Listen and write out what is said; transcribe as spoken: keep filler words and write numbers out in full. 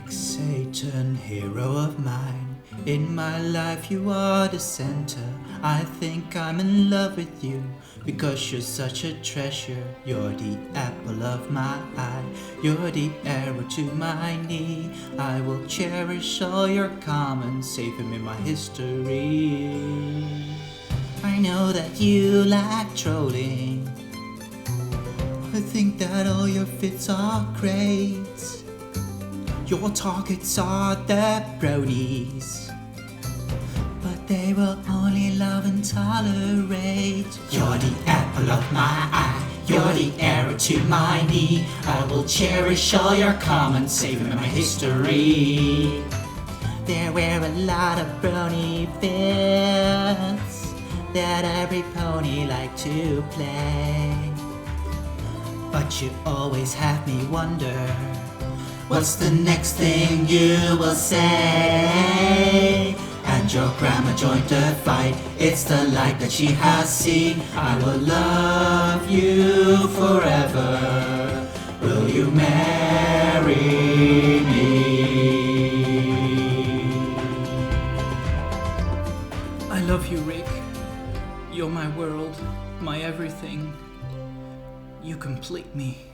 Rick Satan, hero of mine. In my life you are the center. I think I'm in love with you because you're such a treasure. You're the apple of my eye. You're the arrow to my knee. I will cherish all your comments, save them in my history. I know that you like trolling. I think that all your fits are great. Your targets are the bronies, but they will only love and tolerate. You're the apple of my eye. You're the arrow to my knee. I will cherish all your comments, save them in my history. There were a lot of brony bits that every pony liked to play, but you always have me wonder, what's the next thing you will say? And your grandma joined the fight. It's the light that she has seen. I will love you forever. Will you marry me? I love you, Rick. You're my world, my everything. You complete me.